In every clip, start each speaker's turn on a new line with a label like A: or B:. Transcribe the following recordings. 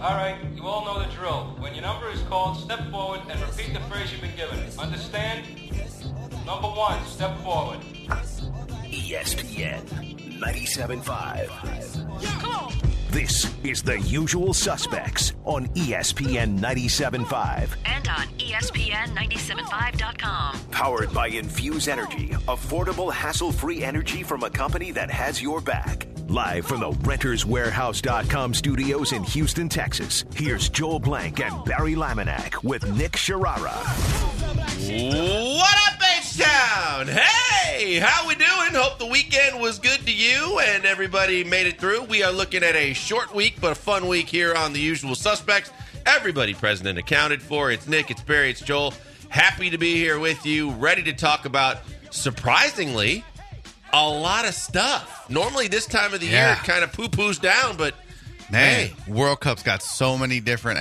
A: All right, you all know the drill. When your number is called, step forward and repeat the phrase you've been given. Understand? Number 1, step forward.
B: ESPN 97.5. This is The Usual Suspects on ESPN 97.5.
C: And on ESPN975.com.
B: Powered by Infuse Energy, affordable, hassle-free energy from a company that has your back. Live from the RentersWarehouse.com studios in Houston, Texas, here's Joel Blank and Barry Laminack with Nick Sharara.
D: What up, H-Town? Hey, how we doing? Hope the weekend was good to you and everybody made it through. We are looking at a short week, but a fun week here on The Usual Suspects. Everybody present and accounted for. It's Nick, it's Barry, it's Joel. Happy to be here with you, ready to talk about, surprisingly, a lot of stuff. Normally this time of the year, it kind of poo-poos down, but
E: man, World Cup's got so many different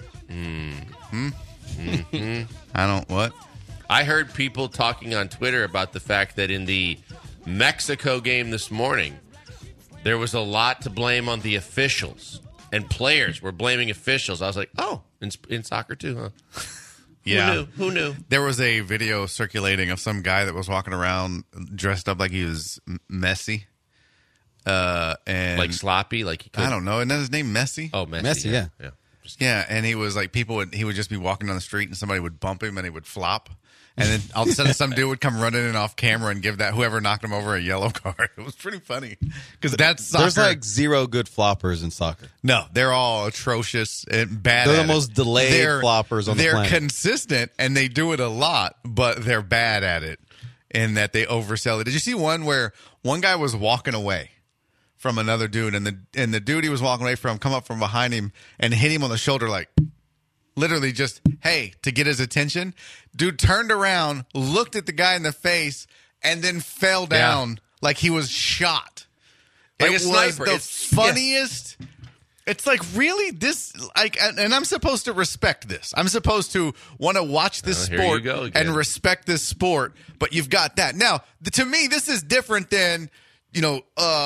E: what?
D: I heard people talking on Twitter about the fact that in the Mexico game this morning, there was a lot to blame on the officials, and players were blaming officials. I was like, oh, in soccer too, huh?
E: Yeah.
D: Who knew?
E: There was a video circulating of some guy that was walking around dressed up like he was Messi. And
D: like sloppy, like he could.
E: I don't know. Isn't that his name, Messi?
D: Oh, Messi,
F: yeah.
E: Yeah, and he was like, he would just be walking down the street and somebody would bump him and he would flop. And then all of a sudden some dude would come running in off camera and give that whoever knocked him over a yellow card. It was pretty funny. Because that's soccer.
F: There's like zero good floppers in soccer.
E: No, they're all atrocious and bad.
F: They're the most delayed floppers on the planet.
E: They're consistent and they do it a lot, but they're bad at it in that they oversell it. Did you see one where one guy was walking away from another dude and the dude he was walking away from come up from behind him and hit him on the shoulder like literally just, hey, to get his attention. Dude turned around, looked at the guy in the face, and then fell down like he was shot.
D: Like
E: it
D: a sniper.
E: Was the funniest. Yeah. It's like, really? This, like, and I'm supposed to respect this. I'm supposed to want to watch this sport and respect this sport, but you've got that. Now, to me, this is different than, Manu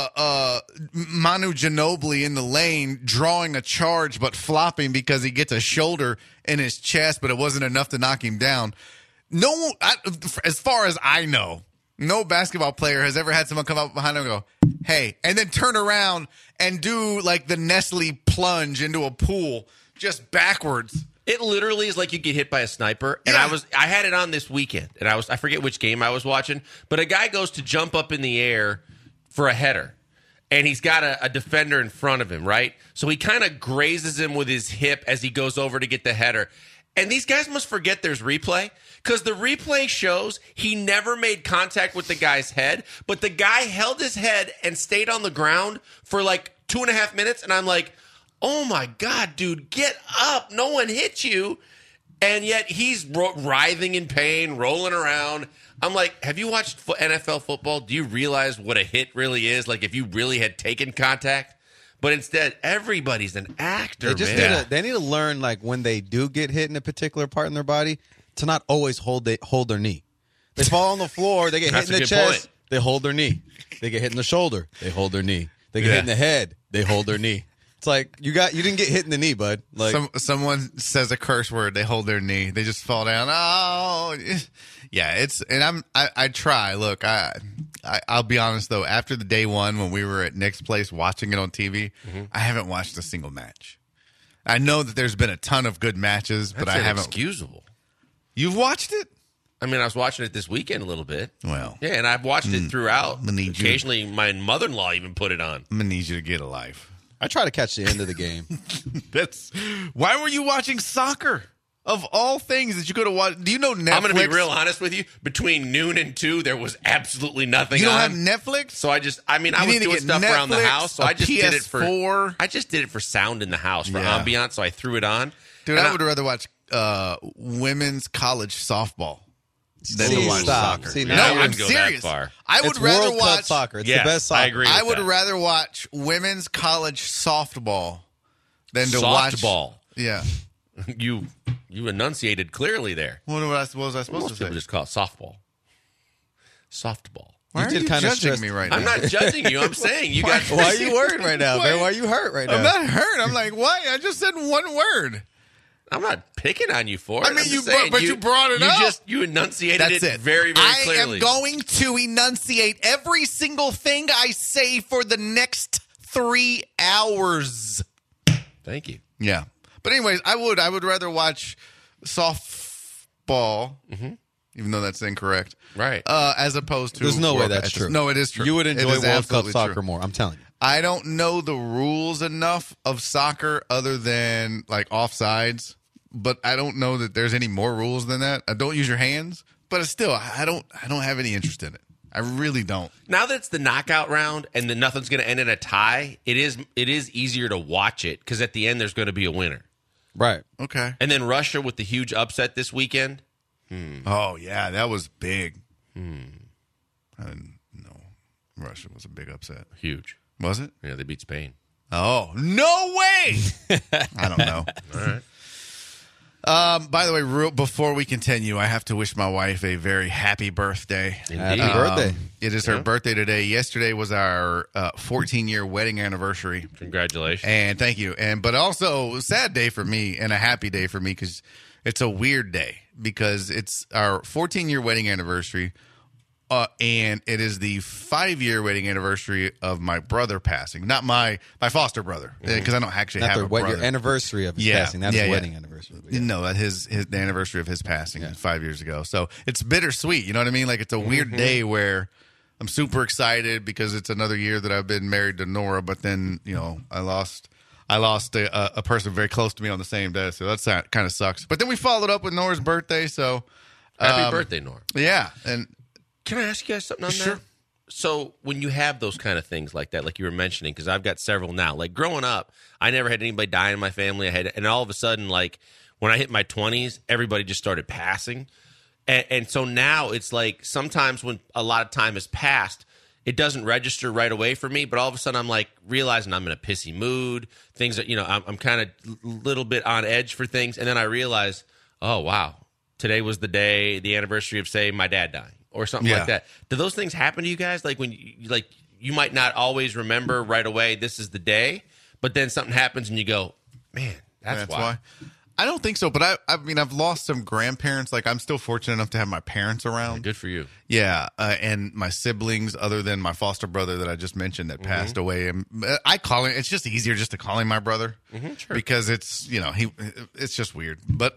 E: Ginobili in the lane drawing a charge but flopping because he gets a shoulder in his chest, but it wasn't enough to knock him down. As far as I know, no basketball player has ever had someone come up behind him and go, hey, and then turn around and do like the Nestle plunge into a pool just backwards.
D: It literally is like you get hit by a sniper. And I had it on this weekend, and I forget which game I was watching, but a guy goes to jump up in the air for a header, and he's got a defender in front of him, right? So he kind of grazes him with his hip as he goes over to get the header. And these guys must forget there's replay, because the replay shows he never made contact with the guy's head, but the guy held his head and stayed on the ground for like 2.5 minutes, and I'm like, oh my God, dude, get up. No one hit you. And yet he's writhing in pain, rolling around. I'm like, have you watched NFL football? Do you realize what a hit really is? Like if you really had taken contact? But instead, everybody's an actor,
F: they need to learn, like, when they do get hit in a particular part in their body, to not always hold their knee. They fall on the floor, they get hit in the chest, they hold their knee. They get hit in the shoulder, they hold their knee. They get hit in the head, they hold their knee. It's like you didn't get hit in the knee, bud. Like
E: someone says a curse word, they hold their knee, they just fall down. Oh, yeah. I try. Look, I'll be honest though. After the day one when we were at Nick's place watching it on TV, I haven't watched a single match. I know that there's been a ton of good matches, but I haven't.
D: Excusable.
E: You've watched it?
D: I mean, I was watching it this weekend a little bit.
E: Well,
D: yeah, and I've watched it throughout. Occasionally, my mother-in-law even put it on.
E: I'm gonna need you to get a life.
F: I try to catch the end of the game.
E: Why were you watching soccer? Of all things that you could have watched, do you know Netflix?
D: I'm going to be real honest with you. Between noon and 2, there was absolutely nothing on.
E: You don't have Netflix?
D: So I was doing stuff
E: Netflix,
D: around the house, so I just
E: PS4.
D: did it for sound in the house, for ambiance, so I threw it on.
E: Dude, I would rather watch women's college softball than to watch soccer.
D: No, I wouldn't go that far.
E: I would rather
F: World
E: watch
F: Cup soccer. It's the best soccer.
D: I agree.
E: I would rather watch women's college softball than to watch
D: softball.
E: Yeah.
D: You enunciated clearly there.
E: What was I supposed to say?
D: People just call it softball. Softball.
E: Why are you judging me right now?
D: I'm not judging you. I'm saying you got.
F: Why are you worried right now, man? Why are you hurt right now?
E: I'm not hurt. I'm like, why? I just said one word.
D: I'm not picking on you for it.
E: I mean, you brought it up.
D: You enunciated it very, very clearly.
E: I am going to enunciate every single thing I say for the next 3 hours.
D: Thank you.
E: Yeah. But anyways, I would rather watch softball, even though that's incorrect.
D: Right.
E: As opposed to...
F: There's no way that's true.
E: No, it is true.
F: You would enjoy World Cup soccer
E: true.
F: more. I'm telling you.
E: I don't know the rules enough of soccer other than like offsides, but I don't know that there's any more rules than that. I don't use your hands, but still, I don't have any interest in it. I really don't.
D: Now that it's the knockout round and then nothing's going to end in a tie, it is easier to watch it because at the end there's going to be a winner.
F: Right.
E: Okay.
D: And then Russia with the huge upset this weekend.
E: Oh yeah, that was big. I didn't know Russia was a big upset.
D: Huge.
E: Was it?
D: Yeah, they beat Spain.
E: Oh, no way! I don't know.
D: All right.
E: By the way, before we continue, I have to wish my wife a very happy birthday.
D: Indeed.
F: Happy birthday.
E: It is her birthday today. Yesterday was our 14-year wedding anniversary.
D: Congratulations.
E: And thank you. But also a sad day for me and a happy day for me because it's a weird day because it's our 14-year wedding anniversary. And it is the 5-year wedding anniversary of my brother passing, not my foster brother, because I don't actually have a brother.
F: Your anniversary of his passing, not his wedding anniversary.
E: Yeah. No, that the anniversary of his passing 5 years ago. So it's bittersweet. You know what I mean? Like it's a weird day where I'm super excited because it's another year that I've been married to Nora, but then I lost a person very close to me on the same day, so that kind of sucks. But then we followed up with Nora's birthday, so
D: Happy birthday, Nora.
E: Yeah, and.
D: Can I ask you guys something on
E: Sure.
D: that? So when you have those kind of things like that, like you were mentioning, because I've got several now. Like growing up, I never had anybody die in my family. And all of a sudden, like when I hit my 20s, everybody just started passing. And so now it's like sometimes when a lot of time has passed, it doesn't register right away for me. But all of a sudden, I'm like realizing I'm in a pissy mood. Things that I'm kind of a little bit on edge for things, and then I realize, oh wow, today was the anniversary of say my dad dying. Or something like that. Do those things happen to you guys? Like when you might not always remember right away this is the day, but then something happens and you go, man, that's why.
E: I don't think so, but I mean I've lost some grandparents. Like I'm still fortunate enough to have my parents around.
D: Good for you.
E: Yeah, and my siblings, other than my foster brother that I just mentioned that passed away. And I call him. It's just easier just to call him my brother because it's it's just weird. But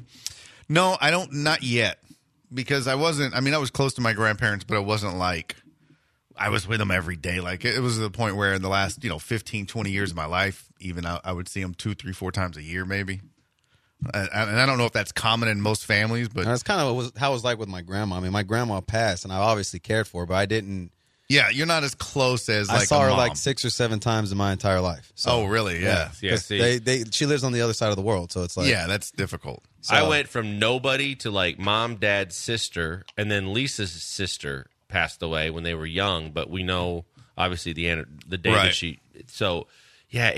E: no, I don't. Not yet. Because I was close to my grandparents, but it wasn't like I was with them every day. Like it was to the point where in the last, 15, 20 years of my life, even I would see them 2, 3, 4 times a year, maybe. And I don't know if that's common in most families, but
F: that's kind of how it was like with my grandma. I mean, my grandma passed and I obviously cared for her, but I didn't.
E: Yeah. You're not as close as
F: I saw her like 6 or 7 times in my entire life. So,
E: oh, really? Yeah.
F: She lives on the other side of the world. So it's like,
E: yeah, that's difficult.
D: So, I went from nobody to like mom, dad, sister, and then Lisa's sister passed away when they were young. But we know obviously the day that she. So yeah,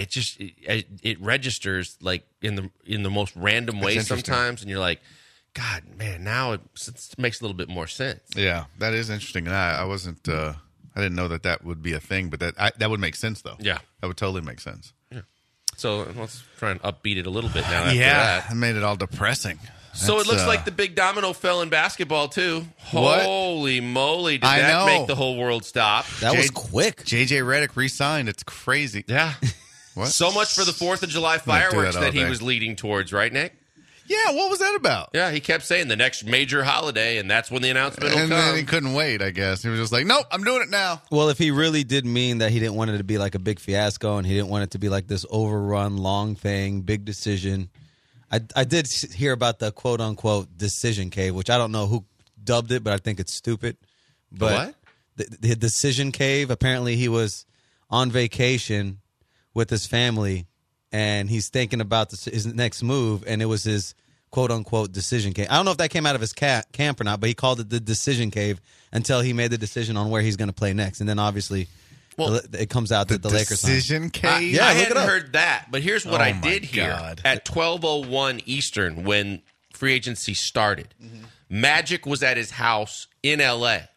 D: it registers like in the most random way sometimes, and you're like, God, man, now it makes a little bit more sense.
E: Yeah, that is interesting. And I wasn't. I didn't know that would be a thing, but that would make sense though.
D: Yeah,
E: that would totally make sense.
D: Yeah. So let's try and upbeat it a little bit now. After
E: that.
D: I
E: made it all depressing.
D: So it looks like the big domino fell in basketball too.
E: What?
D: Holy moly! Did that make the whole world stop?
F: That was quick.
E: JJ Redick re-signed. It's crazy.
D: Yeah.
E: What?
D: So much for the 4th of July fireworks that he was leading towards, right, Nick?
E: Yeah. What was that about?
D: Yeah, he kept saying the next major holiday, and that's when the announcement will come.
E: And then he couldn't wait. I guess he was just like, "Nope, I'm doing it now."
F: Well, if he really did mean that he didn't want it to be like a big fiasco, and he didn't want it to be like this overrun, long thing, big decision. I did hear about the quote unquote decision cave, which I don't know who dubbed it, but I think it's stupid. But the decision cave. Apparently, he was on vacation with his family, and he's thinking about his next move, and it was his quote unquote decision cave. I don't know if that came out of his camp or not, but he called it the decision cave until he made the decision on where he's going to play next, and then obviously. Well, it comes out that the Lakers
E: decision cave.
D: I hadn't heard that, but here's what I did hear at 12:01 Eastern when free agency started. Magic was at his house in LA,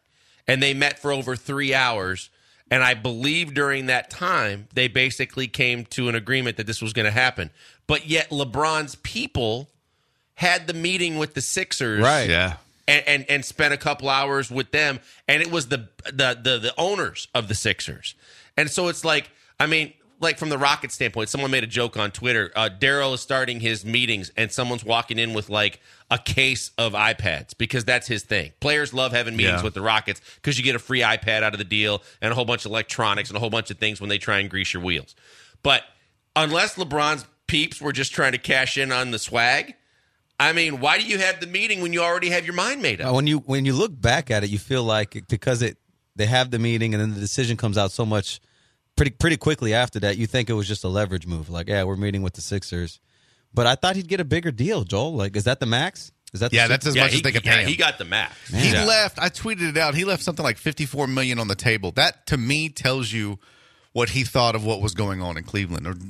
D: And they met for over 3 hours. And I believe during that time, they basically came to an agreement that this was going to happen. But yet LeBron's people had the meeting with the Sixers.
F: Right.
E: Yeah.
D: And spent a couple hours with them. And it was the owners of the Sixers. And so it's like, I mean, like from the Rockets standpoint, someone made a joke on Twitter. Daryl is starting his meetings and someone's walking in with like a case of iPads because that's his thing. Players love having meetings with the Rockets because you get a free iPad out of the deal and a whole bunch of electronics and a whole bunch of things when they try and grease your wheels. But unless LeBron's peeps were just trying to cash in on the swag, I mean, why do you have the meeting when you already have your mind made up?
F: When you look back at it, you feel like because they have the meeting and then the decision comes out so much pretty quickly after that, you think it was just a leverage move. Like, yeah, we're meeting with the Sixers. But I thought he'd get a bigger deal, Joel. Like, is that the max? Is that
E: that's as much as they could pay him.
D: He got the max.
E: He left. I tweeted it out. He left something like $54 million on the table. That to me tells you what he thought of what was going on in Cleveland, or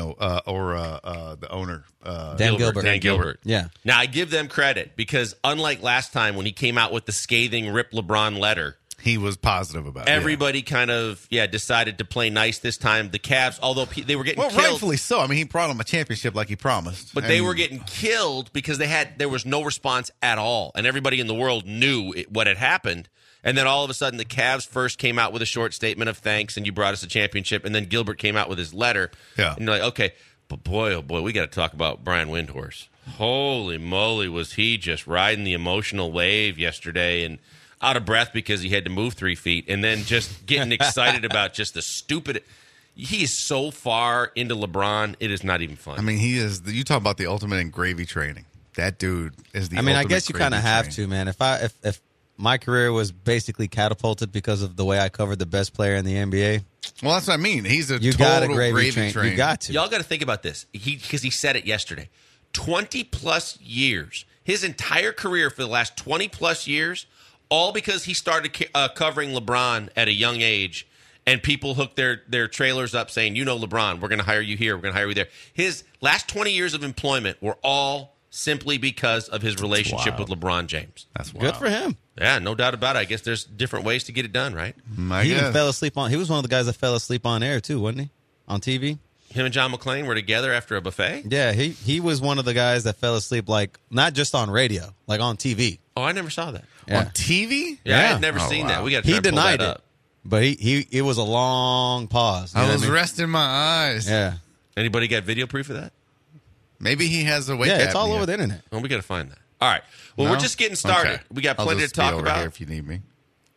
E: the owner,
F: Dan Gilbert.
D: Dan Gilbert.
F: Yeah.
D: Now I give them credit because unlike last time when he came out with the scathing Rip LeBron letter,
E: he was positive about it.
D: Everybody kind of decided to play nice this time. The Cavs, although they were getting killed,
E: rightfully so. I mean, he brought them a championship like he promised,
D: but they were getting killed because there was no response at all, and everybody in the world knew what had happened. And then all of a sudden, the Cavs first came out with a short statement of thanks, and you brought us a championship. And then Gilbert came out with his letter.
E: Yeah.
D: And you're like, okay, but boy, oh boy, we got to talk about Brian Windhorst. Holy moly, was he just riding the emotional wave yesterday and out of breath because he had to move 3 feet, and then just getting excited about just the stupid. He is so far into LeBron, it is not even funny.
E: I mean, he is. You talk about the ultimate in gravy training. That dude is the.
F: I guess you kind of have to, man. If my career was basically catapulted because of the way I covered the best player in the NBA.
E: Well, that's what I mean. He's a
F: you
E: total
F: got a gravy
E: train.
F: You got to.
D: Y'all got to think about this. Because he said it yesterday. 20-plus years. His entire career for the last 20-plus years, all because he started covering LeBron at a young age, and people hooked their trailers up saying, you know LeBron, we're going to hire you here, we're going to hire you there. His last 20 years of employment were all simply because of his relationship with LeBron James.
E: That's wild.
F: Good for him.
D: Yeah, no doubt about it. I guess there's different ways to get it done, right?
F: He even fell asleep on. He was one of the guys that fell asleep on air too, wasn't he? On TV.
D: Him and John McClane were together after a buffet?
F: Yeah, he was one of the guys that fell asleep, like not just on radio, like on TV.
D: Oh, I never saw that.
F: Yeah.
E: On TV?
D: Yeah, I had never seen that. We got to
F: He denied it, but it was a long pause.
E: I was resting my eyes.
F: Yeah.
D: Anybody got video proof of that?
E: Maybe he has a wake
F: Yeah, it's
E: apnea.
F: all over the internet.
D: Well, we got to find that. All right. Well,
E: No?
D: we're just getting started.
E: Okay.
D: We got
E: I'll
D: plenty to
E: just be
D: talk
E: over
D: about.
E: here if you need me.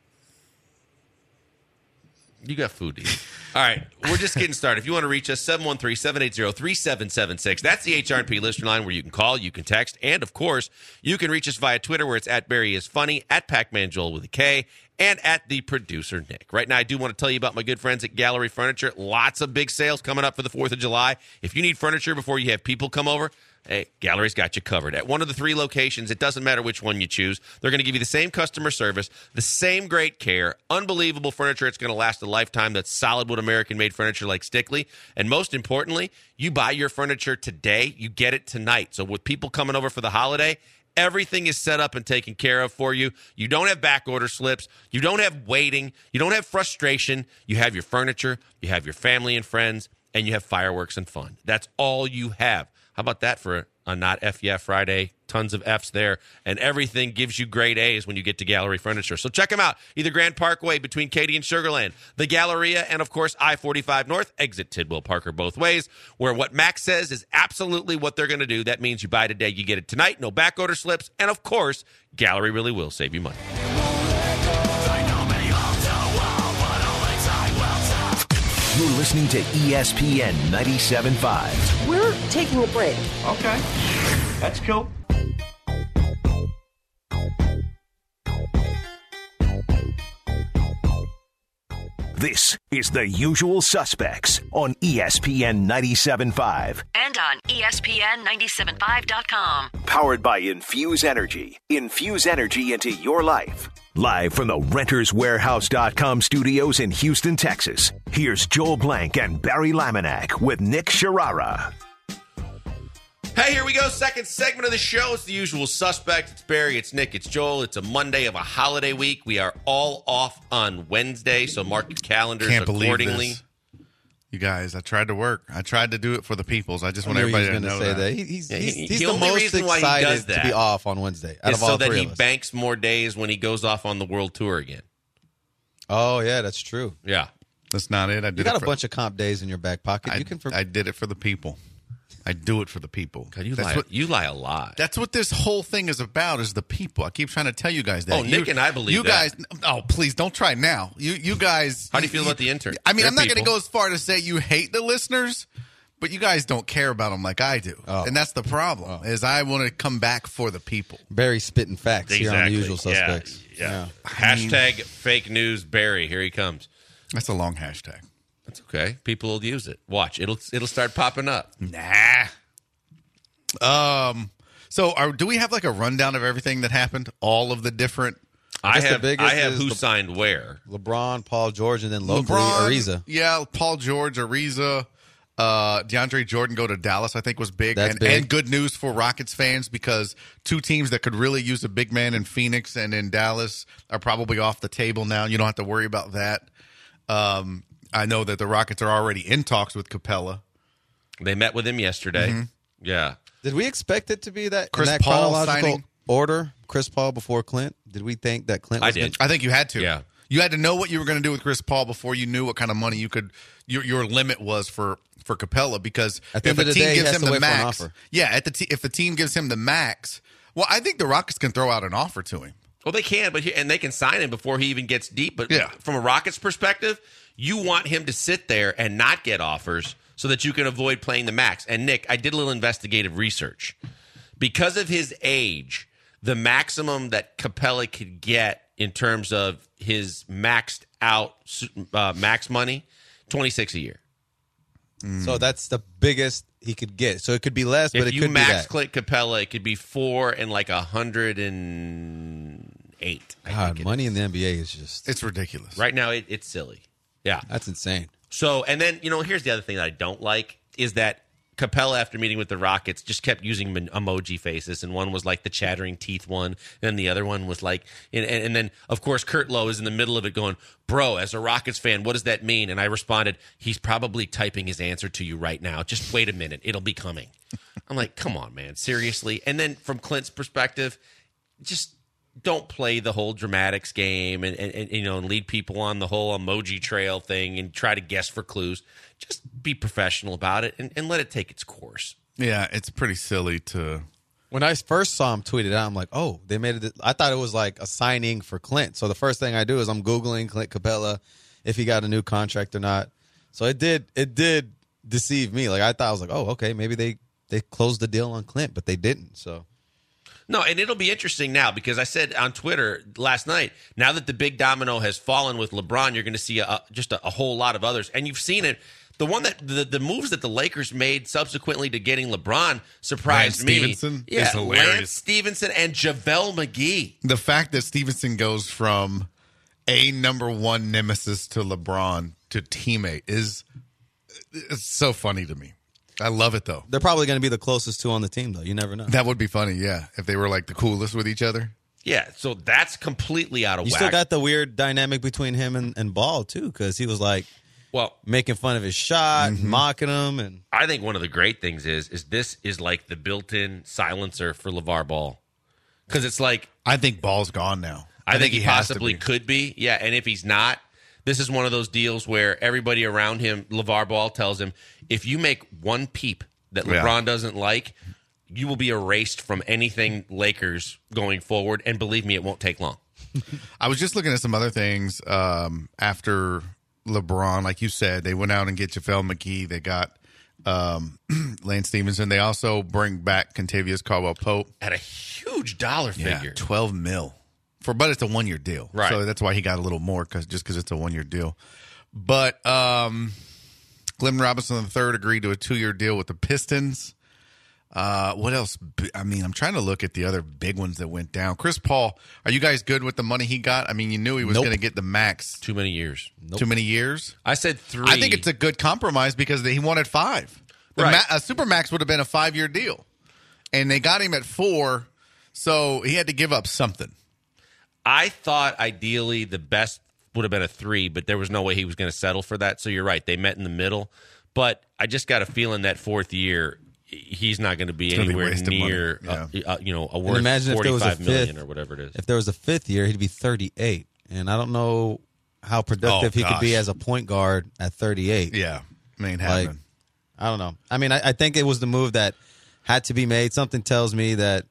D: You got food to eat. All right. We're just getting started. If you want to reach us, 713-780-3776. That's the HRP listener line where you can call, you can text, and, of course, you can reach us via Twitter where it's at Barry is Funny, at Pac-Man Joel with a K, and at the producer Nick. Right now, I do want to tell you about my good friends at Gallery Furniture. Lots of big sales coming up for the 4th of July. If you need furniture before you have people come over, hey, Gallery's got you covered. At one of the 3 locations, it doesn't matter which one you choose. They're going to give you the same customer service, the same great care, unbelievable furniture. It's going to last a lifetime. That's solid wood American-made furniture like Stickley. And most importantly, you buy your furniture today, you get it tonight. So with people coming over for the holiday, everything is set up and taken care of for you. You don't have back order slips. You don't have waiting. You don't have frustration. You have your furniture. You have your family and friends. And you have fireworks and fun. That's all you have. How about that for a not F yeah Friday? Tons of F's there. And everything gives you great A's when you get to Gallery Furniture. So check them out. Either Grand Parkway between Katy and Sugar Land, the Galleria, and, of course, I-45 North, exit Tidwell Parker both ways, where what Max says is absolutely what they're going to do. That means you buy today, you get it tonight, no back order slips. And, of course, Gallery really will save you money.
B: You're listening to ESPN 97.5.
C: We're taking a break.
A: Okay. That's cool.
B: This is The Usual Suspects on ESPN 97.5.
G: And on ESPN975.com.
B: Powered by Infuse Energy. Infuse energy into your life. Live from the RentersWarehouse.com studios in Houston, Texas. Here's Joel Blank and Barry Laminack with Nick Sharara.
D: Hey, here we go. Second segment of the show. It's the usual suspect. It's Barry, it's Nick, it's Joel. It's a Monday of a holiday week. We are all off on Wednesday, so mark your calendars accordingly.
E: This. You guys, I tried to work. I tried to do it for the peoples. I just want everybody to know that.
F: He's
D: the
F: the
D: only
F: most
D: reason why he does
F: excited
D: that
F: to be off on Wednesday out
D: is
F: of all
D: so that
F: three
D: he
F: of us.
D: banks more days when he goes off on the world tour again.
F: Oh, yeah, that's true.
D: Yeah.
E: That's not it. I did
F: You got
E: it
F: a bunch of comp days in your back pocket.
E: I did it for the people. I do it for the people.
D: God, you lie a lot.
E: That's what this whole thing is about, is the people. I keep trying to tell you guys that.
D: Oh, Nick and I believe
E: you
D: that.
E: guys. Oh, please don't try now. You guys.
D: How do you feel about the intern?
E: I mean,
D: They're
E: I'm not going to
D: people.
E: go as far to say you hate the listeners, but you guys don't care about them like I do, and that's the problem. Is I want to come back for the people.
F: Barry spitting facts here on the usual suspects.
D: Yeah. Hashtag fake news Barry. Here he comes.
E: That's a long hashtag.
D: That's okay. People will use it. Watch. It'll start popping up.
E: Nah. So do we have like a rundown of everything that happened? All of the different.
D: I
F: the
D: have
F: biggest
D: who
F: is
D: signed where.
F: LeBron, Paul George, and then locally Ariza.
E: Yeah, Paul George, Ariza, DeAndre Jordan go to Dallas, I think was big.
F: That's big.
E: And good news for Rockets fans, because two teams that could really use a big man in Phoenix and in Dallas are probably off the table now. You don't have to worry about that. I know that the Rockets are already in talks with Capella.
D: They met with him yesterday.
E: Mm-hmm.
D: Yeah.
F: Did we expect it to be that
E: Chris
F: in that
E: Paul
F: chronological
E: signing?
F: order? Chris Paul before Clint? Did we think that Clint was
D: I did.
E: I think you had to.
D: Yeah.
E: You had to know what you were going to do with Chris Paul before you knew what kind of money you could your limit was for Capella, because
F: At the
E: if
F: end of
E: a
F: the
E: team
F: day, he
E: gives
F: has
E: him
F: to
E: the
F: wait for an
E: max,
F: offer.
E: if the team gives him the max, well, I think the Rockets can throw out an offer to him.
D: Well, they can, and they can sign him before he even gets deep. But
E: Yeah.
D: from a Rockets perspective, you want him to sit there and not get offers so that you can avoid playing the max. And, Nick, I did a little investigative research. Because of his age, the maximum that Capella could get in terms of his maxed out max money, $26 a year.
F: So that's the biggest he could get. So it could be less, but
D: If
F: it
D: you
F: could be
D: max
F: that.
D: Clint Capella, it could be 4 and like 108.
F: God, money in the NBA is just
E: It's ridiculous.
D: Right now, it's silly. Yeah.
F: that's insane.
D: So, and then, here's the other thing that I don't like is that Capella, after meeting with the Rockets, just kept using emoji faces, and one was like the chattering teeth one, and the other one was like, and then of course Kurt Lowe is in the middle of it going, "Bro, as a Rockets fan, what does that mean?" And I responded, "He's probably typing his answer to you right now. Just wait a minute, it'll be coming." I'm like, "Come on, man, seriously." And then from Clint's perspective, just don't play the whole dramatics game and lead people on the whole emoji trail thing and try to guess for clues. Just be professional about it and let it take its course.
E: Yeah, it's pretty silly to.
F: When I first saw him tweet it out, I'm like, oh, they made it. I thought it was like a signing for Clint. So the first thing I do is I'm Googling Clint Capella, if he got a new contract or not. So it did deceive me. Like I thought, I was like, oh, okay, maybe they closed the deal on Clint, but they didn't. So.
D: No, and it'll be interesting now because I said on Twitter last night, now that the big domino has fallen with LeBron, you're going to see just a whole lot of others. And you've seen it. The one that the moves that the Lakers made subsequently to getting LeBron surprised
E: Lance
D: me.
E: Stevenson
D: Yeah,
E: is hilarious.
D: Lance Stevenson and JaVale McGee.
E: The fact that Stevenson goes from a number one nemesis to LeBron to teammate it's so funny to me. I love it, though.
F: They're probably going to be the closest two on the team, though. You never know.
E: That would be funny, yeah, if they were like the coolest with each other.
D: Yeah, so that's completely out of
F: You
D: whack.
F: still got the weird dynamic between him and Ball, too, because he was like making fun of his shot, and mocking him. And
D: I think one of the great things is this is like the built-in silencer for LeVar Ball. Because it's like...
E: I think Ball's gone now.
D: I think he
E: has to
D: possibly
E: be.
D: could be. Yeah, and if he's not, this is one of those deals where everybody around him, LeVar Ball tells him, if you make one peep that LeBron doesn't like, you will be erased from anything Lakers going forward. And believe me, it won't take long.
E: I was just looking at some other things after LeBron. Like you said, they went out and get JaVale McGee. They got Lance Stevenson. They also bring back Kentavious Caldwell-Pope.
D: At a huge dollar figure.
E: $12 million. But it's a 1-year deal.
D: Right.
E: So that's why he got a little more, because it's a 1-year deal. But Glenn Robinson III agreed to a 2-year deal with the Pistons. What else? I mean, I'm trying to look at the other big ones that went down. Chris Paul, are you guys good with the money he got? I mean, you knew he was going to get the max.
D: Too many years.
E: Too many years?
D: I said 3.
E: I think it's a good compromise because he wanted 5. A super max would have been a 5-year deal. and they got him at 4, so he had to give up something.
D: I thought ideally the best would have been a 3, but there was no way he was going to settle for that. So you're right. They met in the middle. But I just got a feeling that 4th year, he's not going to be anywhere near, a worth $45 million or whatever it is.
F: If there was a 5th year, he'd be 38. And I don't know how productive he could be as a point guard at 38.
E: Yeah, ain't happening.
F: I don't know. I mean, I think it was the move that had to be made. Something tells me that,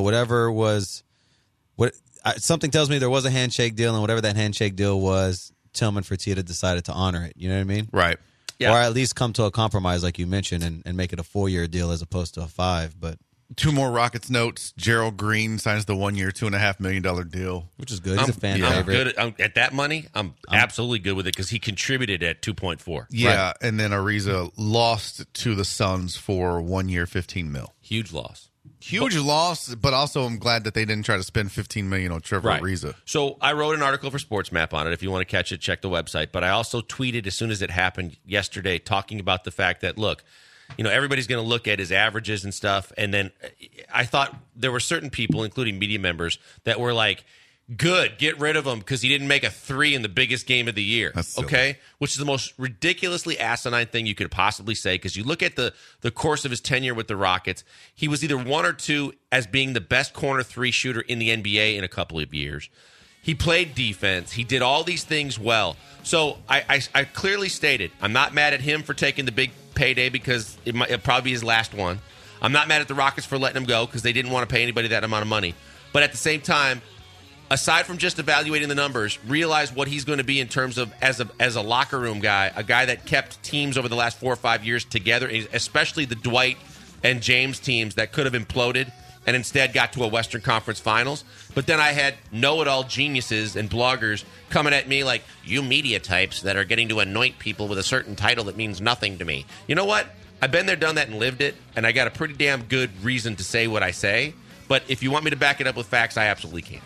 F: something tells me there was a handshake deal, and whatever that handshake deal was, Tillman Fertitta decided to honor it. You know what I mean?
E: Right.
F: Yeah. Or at least come to a compromise, like you mentioned, and make it a 4-year deal as opposed to a 5. But
E: 2 more Rockets notes. Gerald Green signs the 1-year, $2.5 million deal,
F: which is good. He's a fan favorite.
D: Good at that money. I'm absolutely good with it because he contributed at 2.4.
E: Yeah,
D: right.
E: And then Ariza lost to the Suns for 1 year, $15 million.
D: Huge loss.
E: Loss, but also I'm glad that they didn't try to spend $15 million on Trevor Ariza.
D: So I wrote an article for Sports Map on it. If you want to catch it, check the website. But I also tweeted as soon as it happened yesterday, talking about the fact that, look, everybody's going to look at his averages and stuff. And then I thought there were certain people, including media members, that were like, good, get rid of him because he didn't make a 3 in the biggest game of the year. Okay? Which is the most ridiculously asinine thing you could possibly say because you look at the course of his tenure with the Rockets, he was either 1 or 2 as being the best corner 3 shooter in the NBA in a couple of years. He played defense. He did all these things well. So I clearly stated, I'm not mad at him for taking the big payday because it'll probably be his last one. I'm not mad at the Rockets for letting him go because they didn't want to pay anybody that amount of money. But at the same time, aside from just evaluating the numbers, realize what he's going to be in terms of as a locker room guy, a guy that kept teams over the last 4 or 5 years together, especially the Dwight and James teams that could have imploded and instead got to a Western Conference Finals. But then I had know-it-all geniuses and bloggers coming at me like, you media types that are getting to anoint people with a certain title that means nothing to me. You know what? I've been there, done that, and lived it, and I got a pretty damn good reason to say what I say. But if you want me to back it up with facts, I absolutely can.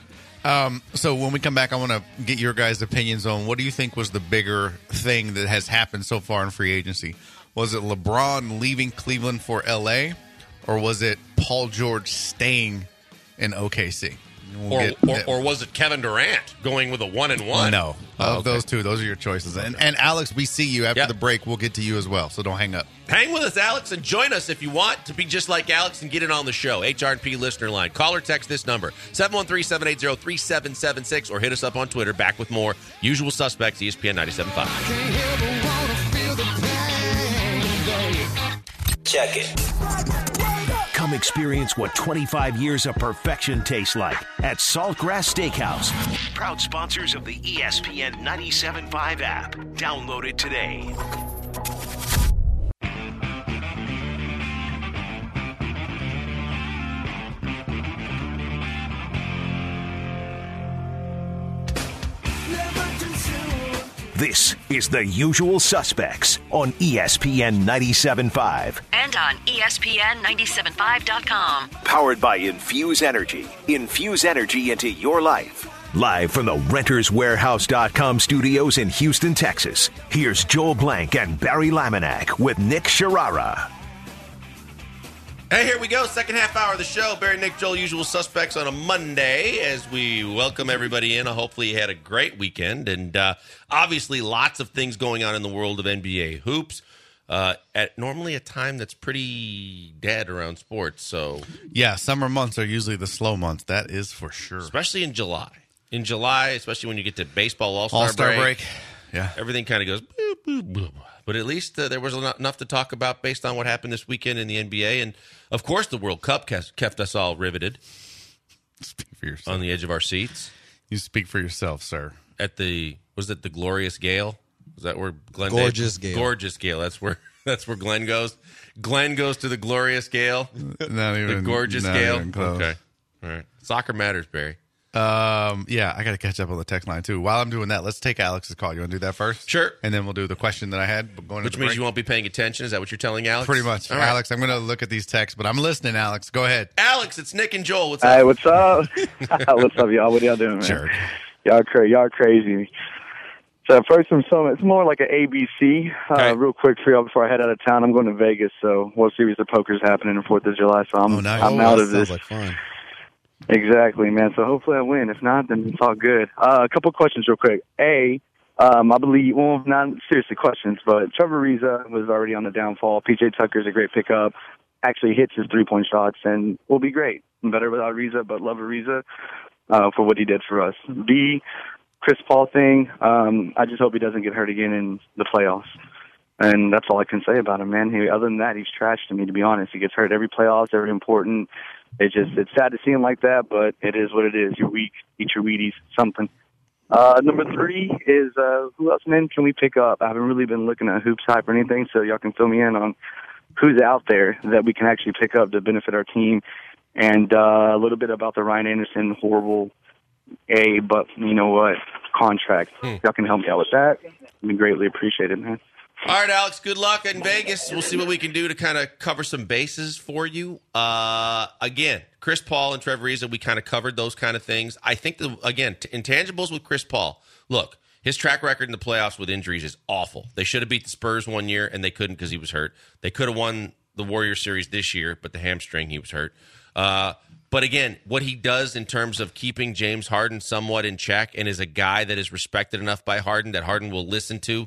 E: So when we come back, I want to get your guys' opinions on what do you think was the bigger thing that has happened so far in free agency? Was it LeBron leaving Cleveland for L.A., or was it Paul George staying in OKC?
D: Or was it Kevin Durant going with a 1-1?
E: No. Those two. Those are your choices. And Alex, we see you after the break. We'll get to you as well, so don't hang up.
D: Hang with us, Alex, and join us if you want to be just like Alex and get in on the show. HR&P listener line. Call or text this number, 713-780-3776, or hit us up on Twitter. Back with more Usual Suspects, ESPN 97.5.
B: Check it. Come experience what 25 years of perfection tastes like at Saltgrass Steakhouse. Proud sponsors of the ESPN 97.5 app. Download it today. This is The Usual Suspects on ESPN 97.5.
C: And on ESPN975.com.
B: Powered by Infuse Energy. Infuse energy into your life. Live from the RentersWarehouse.com studios in Houston, Texas. Here's Joel Blank and Barry Laminack with Nick Sharara.
D: Hey, here we go. Second half hour of the show. Barry, Nick, Joel, Usual Suspects on a Monday as we welcome everybody in. Hopefully you had a great weekend. And obviously lots of things going on in the world of NBA hoops at normally a time that's pretty dead around sports. So
E: yeah, summer months are usually the slow months. That is for sure.
D: Especially in July. In July, especially when you get to baseball All-Star
E: break. Yeah.
D: Everything kind of goes boop, boop, boop. But at least there was enough to talk about based on what happened this weekend in the NBA. And, of course, the World Cup kept us all riveted.
E: Speak for yourself.
D: On the edge of our seats.
E: You speak for yourself, sir.
D: Was it the Glorious Gale? Was that where Glenn
F: Gorgeous Gale.
D: Gorgeous Gale. That's where Glenn goes. Glenn goes to the Glorious Gale.
E: Not even
D: the Gorgeous
E: not
D: Gale.
E: Even close.
D: Okay. All right. Soccer matters, Barry.
E: Yeah, I got to catch up on the text line, too. While I'm doing that, let's take Alex's call. You want to do that first?
D: Sure.
E: And then we'll do the question that I had.
D: Which means you won't be paying attention? Is that what you're telling Alex?
E: Pretty much. All Alex, right. I'm going to look at these texts, but I'm listening, Alex. Go ahead.
D: Alex, it's Nick and Joel. What's up?
G: Hey, what's up? What's up, y'all? What y'all doing, man?
E: Sure.
G: Y'all crazy.
C: So first and foremost, it's more like an ABC.
D: Okay.
C: Real quick for y'all before I head out of town, I'm going to Vegas, so World Series of Poker is happening on 4th of July, so I'm out of this.
F: Sounds like fun.
C: Exactly, man. So hopefully I win. If not, then it's all good. A couple questions real quick. I believe, well, not seriously questions, but Trevor Ariza was already on the downfall. PJ Tucker's a great pickup. Actually hits his three-point shots and will be great. I'm better without Ariza, but love Ariza for what he did for us. B, Chris Paul thing, I just hope he doesn't get hurt again in the playoffs. And that's all I can say about him, man. Other than that, he's trash to me, to be honest. He gets hurt every playoffs, every important. It's sad to see him like that, but it is what it is. You're weak. Eat your Wheaties, something. Number 3 is who else, man, can we pick up? I haven't really been looking at Hoops Hype or anything, so y'all can fill me in on who's out there that we can actually pick up to benefit our team. And a little bit about the Ryan Anderson horrible but you know what, contract. Y'all can help me out with that. It'd be greatly appreciated, man.
D: All right, Alex, good luck in Vegas. We'll see what we can do to kind of cover some bases for you. Again, Chris Paul and Trevor Ariza, we kind of covered those kind of things. I think, intangibles with Chris Paul. Look, his track record in the playoffs with injuries is awful. They should have beat the Spurs one year, and they couldn't because he was hurt. They could have won the Warriors series this year, but the hamstring, he was hurt. But again, what he does in terms of keeping James Harden somewhat in check and is a guy that is respected enough by Harden that Harden will listen to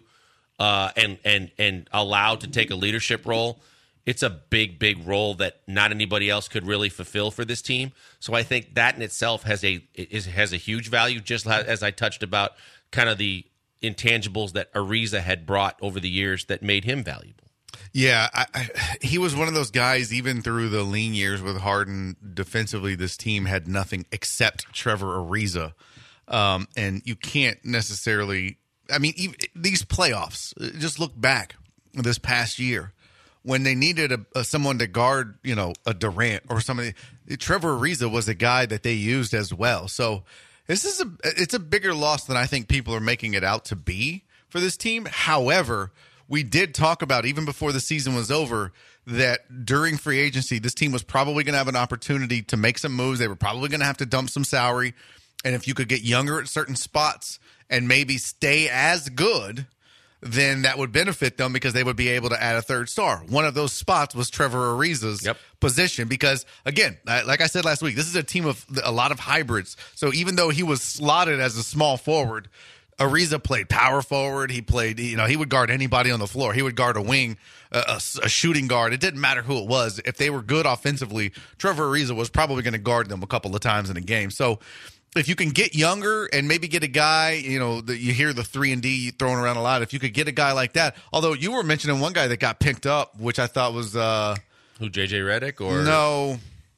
D: and allowed to take a leadership role, it's a big role that not anybody else could really fulfill for this team. So I think that in itself has a huge value, just as I touched about kind of the intangibles that Ariza had brought over the years that made him valuable.
E: Yeah, he was one of those guys, even through the lean years with Harden, defensively, this team had nothing except Trevor Ariza. And you can't necessarily, even these playoffs, just look back this past year when they needed someone to guard, a Durant or somebody. Trevor Ariza was a guy that they used as well. So it's a bigger loss than I think people are making it out to be for this team. However, we did talk about, even before the season was over, that during free agency, this team was probably going to have an opportunity to make some moves. They were probably going to have to dump some salary. And if you could get younger at certain spots and maybe stay as good, then that would benefit them because they would be able to add a third star. One of those spots was Trevor Ariza's position because, again, like I said last week, this is a team of a lot of hybrids. So even though he was slotted as a small forward, Ariza played power forward. He played, he would guard anybody on the floor. He would guard a wing, a shooting guard. It didn't matter who it was. If they were good offensively, Trevor Ariza was probably going to guard them a couple of times in a game. So if you can get younger and maybe get a guy, you hear the 3-and-D thrown around a lot. If you could get a guy like that, although you were mentioning one guy that got picked up, which I thought was
D: who, JJ Redick or
E: no.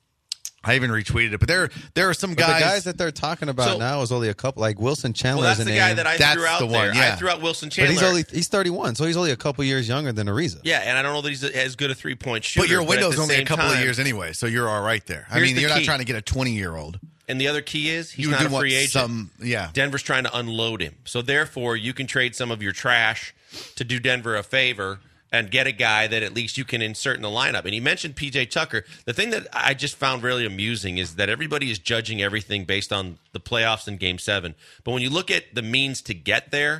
E: I even retweeted it, but there are some guys.
F: The guys that they're talking about now is only a couple, like Wilson Chandler.
D: Well, that's the guy that I threw out there. I threw out Wilson Chandler.
F: But he's 31, so he's only a couple years younger than Ariza.
D: Yeah, and I don't know that he's as good a 3-point shooter.
E: But your window's only a couple of years anyway, so you're all right there. You're not trying to get a 20-year-old.
D: And the other key is he's not a free agent. Denver's trying to unload him. So therefore, you can trade some of your trash to do Denver a favor and get a guy that at least you can insert in the lineup. And he mentioned PJ Tucker. The thing that I just found really amusing is that everybody is judging everything based on the playoffs in Game 7. But when you look at the means to get there,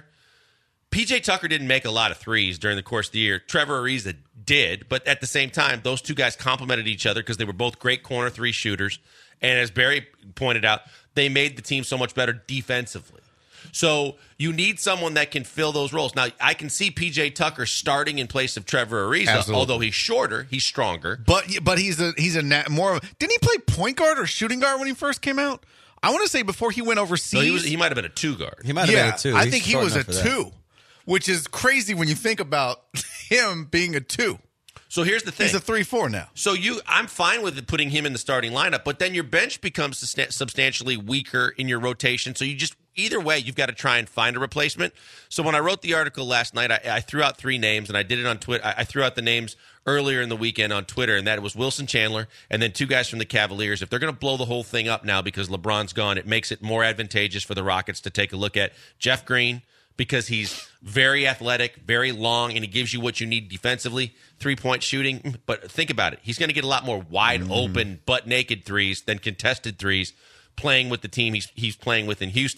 D: PJ Tucker didn't make a lot of threes during the course of the year. Trevor Ariza did. But at the same time, those two guys complemented each other because they were both great corner three shooters. And as Barry pointed out, they made the team so much better defensively. So you need someone that can fill those roles. Now, I can see P.J. Tucker starting in place of Trevor Ariza. Absolutely. Although he's shorter, he's stronger.
E: But he's more. Didn't he play point guard or shooting guard when he first came out? I want to say before he went overseas.
D: So he might have been a 2 guard.
F: He might have been a 2.
E: I think he was a 2, which is crazy when you think about him being a 2.
D: So here's the thing.
E: He's a 3-4 now.
D: So I'm fine with putting him in the starting lineup, but then your bench becomes substantially weaker in your rotation. So either way, you've got to try and find a replacement. So when I wrote the article last night, I threw out 3 names, and I did it on Twitter. I threw out the names earlier in the weekend on Twitter, and that was Wilson Chandler and then 2 guys from the Cavaliers. If they're going to blow the whole thing up now because LeBron's gone, it makes it more advantageous for the Rockets to take a look at Jeff Green, because he's very athletic, very long, and he gives you what you need defensively, 3-point shooting. But think about it. He's going to get a lot more wide-open, butt-naked threes than contested threes playing with the team he's playing with in Houston.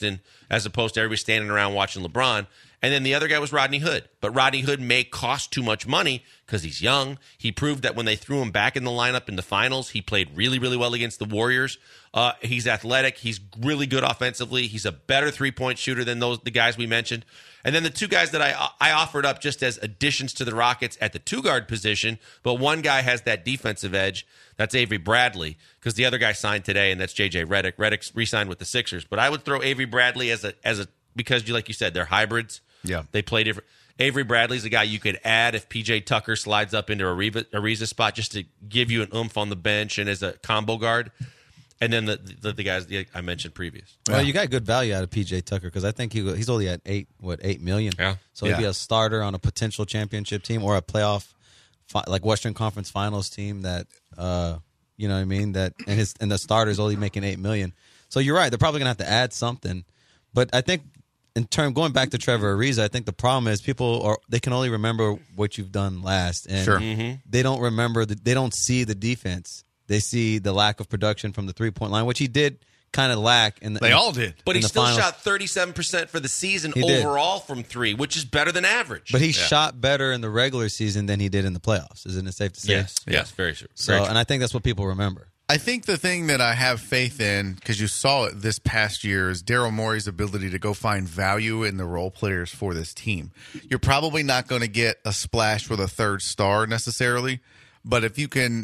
D: as opposed to everybody standing around watching LeBron. And then the other guy was Rodney Hood. But Rodney Hood may cost too much money because he's young. He proved that when they threw him back in the lineup in the finals, he played really, really well against the Warriors. He's athletic. He's really good offensively. He's a better three-point shooter than the guys we mentioned. And then the two guys that I offered up just as additions to the Rockets at the two-guard position, but one guy has that defensive edge. That's Avery Bradley, because the other guy signed today, and that's J.J. Redick. Redick's re-signed with the Sixers. But I would throw Avery Bradley as a because, like you said, they're hybrids.
E: Yeah.
D: They play different. Avery Bradley's a guy you could add if P.J. Tucker slides up into Ariza's spot just to give you an oomph on the bench and as a combo guard. And then the guys I mentioned previous.
F: Well, you got good value out of P.J. Tucker because I think he's only at $8 million.
D: Yeah.
F: So he'd be a starter on a potential championship team or a playoff, like Western Conference Finals team that, you know what I mean? That and the starter's only making $8 million. So you're right. They're probably gonna have to add something. But I think going back to Trevor Ariza, I think the problem is they can only remember what you've done last, and
E: Sure.
F: They don't remember they don't see the defense. They see the lack of production from the 3-point line, which he did kind of lack.
E: They all did.
D: But he still
F: finals.
D: shot 37% for the season
F: He did.
D: overall from three, which is better than average.
F: But he shot better in the regular season than he did in the playoffs. Isn't it safe to say?
D: Yes, very true.
F: So,
D: Very true.
F: and I think that's what people remember.
E: I think the thing that I have faith in, because you saw it this past year, is Daryl Morey's ability to go find value in the role players for this team. You're probably not going to get a splash with a third star necessarily, but if you can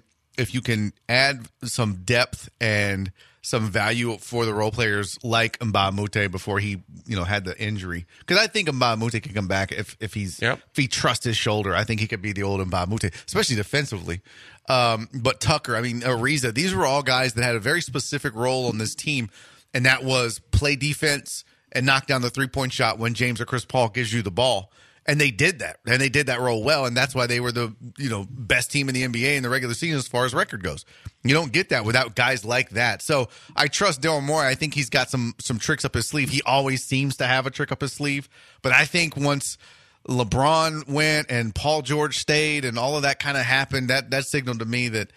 E: add some depth and some value for the role players like Mbah a Moute before he had the injury, because I think Mbah a Moute can come back if he trusts his shoulder. I think he could be the old Mbah a Moute, especially defensively. But Tucker, Ariza, these were all guys that had a very specific role on this team, and that was play defense and knock down the 3-point shot when James or Chris Paul gives you the ball. And they did that. And they did that role well. And that's why they were the best team in the NBA in the regular season as far as record goes. You don't get that without guys like that. So I trust Daryl Morey. I think he's got some tricks up his sleeve. He always seems to have a trick up his sleeve. But I think once LeBron went and Paul George stayed and all of that kind of happened, that signaled to me that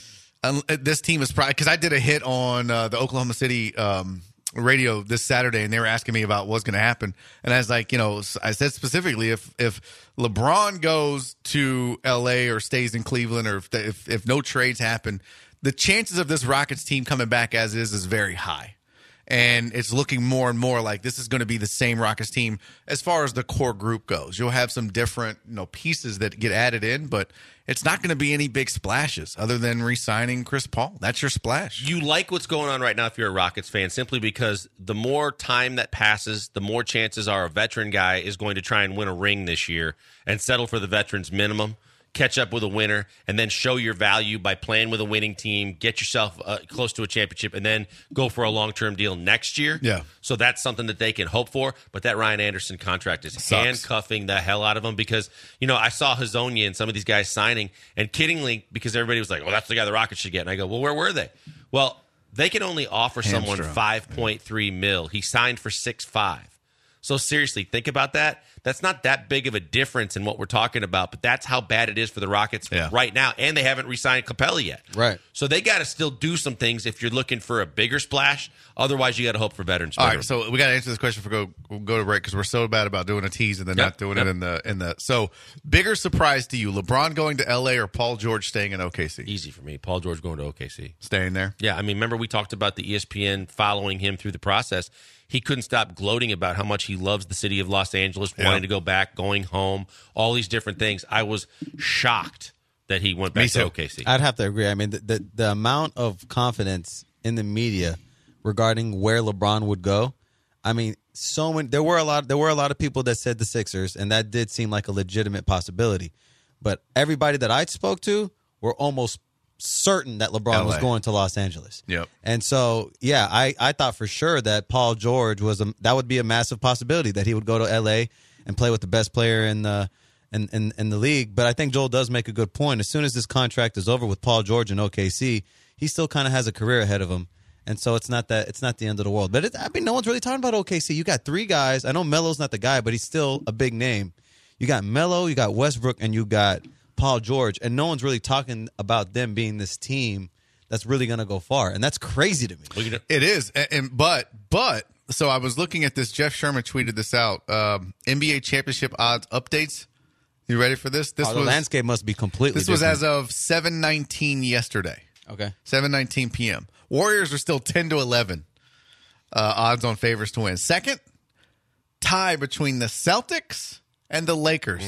E: this team is probably – because I did a hit on the Oklahoma City radio this Saturday, and they were asking me about what's going to happen. And I was like, I said specifically, if LeBron goes to LA or stays in Cleveland, or if no trades happen, the chances of this Rockets team coming back as is very high. And it's looking more and more like this is going to be the same Rockets team as far as the core group goes. You'll have some different pieces that get added in, but it's not going to be any big splashes other than re-signing Chris Paul. That's your splash.
D: You like what's going on right now if you're a Rockets fan, simply because the more time that passes, the more chances are a veteran guy is going to try and win a ring this year and settle for the veterans minimum, catch up with a winner, and then show your value by playing with a winning team, get yourself close to a championship, and then go for a long-term deal next year.
E: Yeah.
D: So that's something that they can hope for. But that Ryan Anderson contract is handcuffing the hell out of them because, I saw Hazonia and some of these guys signing, and kiddingly, because everybody was like, well, that's the guy the Rockets should get. And I go, well, where were they? Well, they can only offer someone $5.3 million. He signed for $6.5. So seriously, think about that. That's not that big of a difference in what we're talking about, but that's how bad it is for the Rockets right now. And they haven't re-signed Capella yet.
F: Right.
D: So they got to still do some things if you're looking for a bigger splash. Otherwise, you got to hope for veterans.
E: All right, so we got to answer this question we'll go to break because we're so bad about doing a tease and then not doing it in the. So bigger surprise to you, LeBron going to LA or Paul George staying in OKC?
D: Easy for me. Paul George going to OKC.
E: Staying there?
D: Yeah, remember we talked about the ESPN following him through the process. He couldn't stop gloating about how much he loves the city of Los Angeles, wanting to go back, going home, all these different things. I was shocked that he went back to OKC.
F: I'd have to agree. The amount of confidence in the media regarding where LeBron would go. So many. There were a lot of people that said the Sixers, and that did seem like a legitimate possibility. But everybody that I spoke to were almost certain that LeBron was going to Los Angeles.
E: Yep.
F: And so, I thought for sure that Paul George that would be a massive possibility that he would go to LA and play with the best player in the league. But I think Joel does make a good point. As soon as this contract is over with Paul George in OKC, he still kind of has a career ahead of him. And so it's not the end of the world. But no one's really talking about OKC. You got three guys. I know Melo's not the guy, but he's still a big name. You got Melo, you got Westbrook, and you got Paul George, and no one's really talking about them being this team that's really going to go far, and that's crazy to me.
E: It is, but So I was looking at this. Jeff Sherman tweeted this out. NBA championship odds updates. You ready for this?
F: The landscape must be completely
E: different.
F: different.
E: Was as of 7:19 yesterday.
F: Okay.
E: 7:19 p.m. Warriors are still 10-11 odds on favorites to win. Second, tie between the Celtics and the Lakers.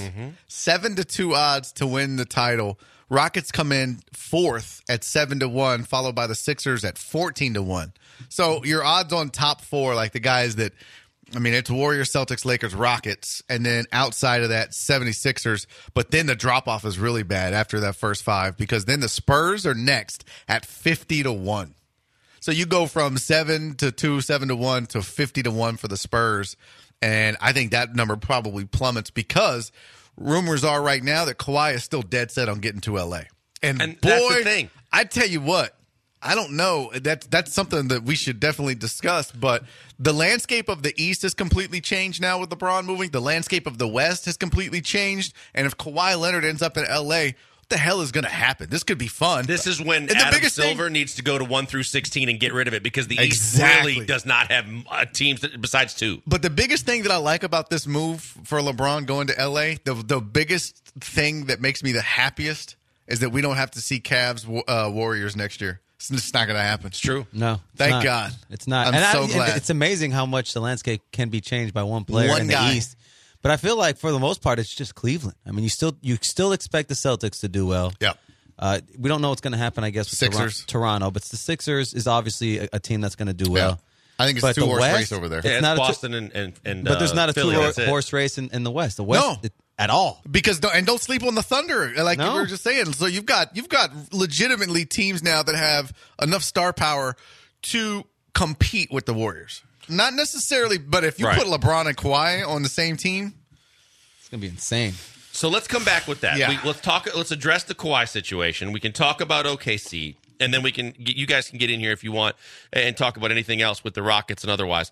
E: 7-2 odds to win the title. Rockets come in fourth at 7-1, followed by the Sixers at 14-1. So your odds on top four, like the guys that, I mean, it's Warriors, Celtics, Lakers, Rockets, and then outside of that, 76ers. But then the drop-off is really bad after that first five, because then the Spurs are next at 50-1. So you go from 7-2, 7-1 to 50-1 for the Spurs, and I think that number probably plummets because rumors are right now that Kawhi is still dead set on getting to L.A. And boy,
D: that's the thing.
E: I tell you what, I don't know. That's something that we should definitely discuss. But the landscape of the East has completely changed now with LeBron moving. The landscape of the West has completely changed. And if Kawhi Leonard ends up in L.A., what the hell is going to happen? This could be fun.
D: This is when Adam Silver needs to go to 1 through 16 and get rid of it, because the East really does not have teams besides two.
E: But the biggest thing that I like about this move for LeBron going to L.A., the biggest thing that makes me the happiest is that we don't have to see Cavs Warriors next year. It's just not going to happen. It's
D: true.
F: No.
E: Thank God.
F: It's not.
E: I'm so glad.
F: It's amazing how much the landscape can be changed by one player in the East. But I feel like for the most part, it's just Cleveland. I mean, you still expect the Celtics to do well.
E: Yep.
F: We don't know what's going to happen, I guess, with
E: Sixers.
F: Toronto. But the Sixers is obviously a team that's going to do well.
E: I think it's a two-horse race over there.
D: Yeah, it's Boston and
F: but there's not a
D: Philly,
F: two-horse race in the West. The West at all.
E: Because don't sleep on the Thunder, like you were just saying. So you've got legitimately teams now that have enough star power to compete with the Warriors. Not necessarily, but if you put LeBron and Kawhi on the same team,
F: it's going to be insane.
D: So let's come back with that.
E: Yeah.
D: Let's address the Kawhi situation. We can talk about OKC. And then you guys can get in here if you want and talk about anything else with the Rockets and otherwise.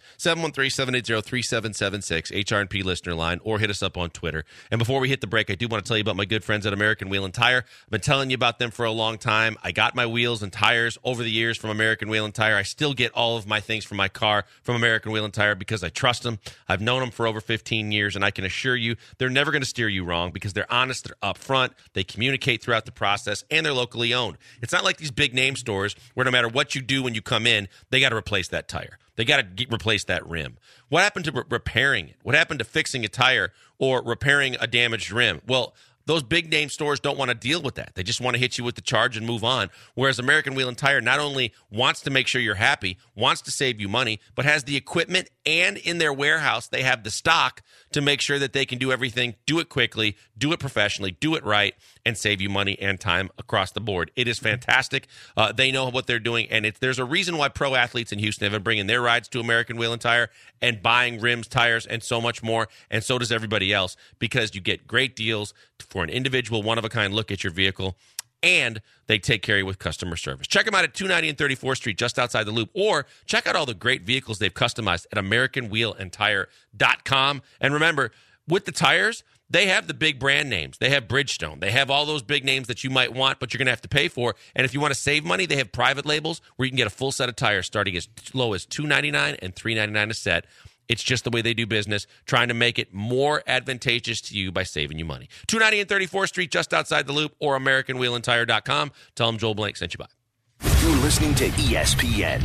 D: 713-780-3776, HRP listener line, or hit us up on Twitter. And before we hit the break, I do want to tell you about my good friends at American Wheel and Tire. I've been telling you about them for a long time. I got my wheels and tires over the years from American Wheel and Tire. I still get all of my things from my car from American Wheel and Tire because I trust them. I've known them for over 15 years, and I can assure you they're never going to steer you wrong because they're honest, they're upfront, they communicate throughout the process, and they're locally owned. It's not like these big name stores where no matter what you do when you come in, they got to replace that tire. They got to replace that rim. What happened to repairing it? What happened to fixing a tire or repairing a damaged rim? Well, those big name stores don't want to deal with that. They just want to hit you with the charge and move on. Whereas American Wheel and Tire not only wants to make sure you're happy, wants to save you money, but has the equipment, and in their warehouse they have the stock to make sure that they can do everything, do it quickly, do it professionally, do it right, and save you money and time across the board. It is fantastic. They know what they're doing, and there's a reason why pro athletes in Houston have been bringing their rides to American Wheel and Tire and buying rims, tires, and so much more, and so does everybody else, because you get great deals for an individual, one-of-a-kind look at your vehicle, and they take care of you with customer service. Check them out at 290 and 34th Street, just outside the Loop, or check out all the great vehicles they've customized at AmericanWheelAndTire.com. And remember, with the tires, they have the big brand names. They have Bridgestone. They have all those big names that you might want, but you're going to have to pay for. And if you want to save money, they have private labels where you can get a full set of tires starting as low as $299 and $399 a set. It's just the way they do business, trying to make it more advantageous to you by saving you money. 290 and 34th Street, just outside the Loop, or AmericanWheelAndTire.com. Tell them Joel Blank sent you by.
B: You're listening to ESPN